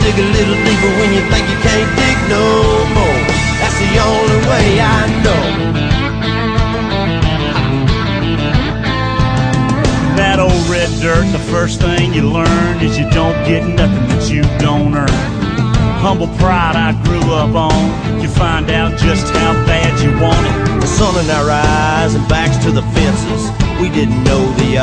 dig a little deeper when you think you can't dig no more. That's the only way I know. That old red dirt, the first thing you learn is you don't get nothing that you don't earn. Humble pride I grew up on, you find out just how bad you want it. The sun in our eyes and backs to the fences, we didn't know the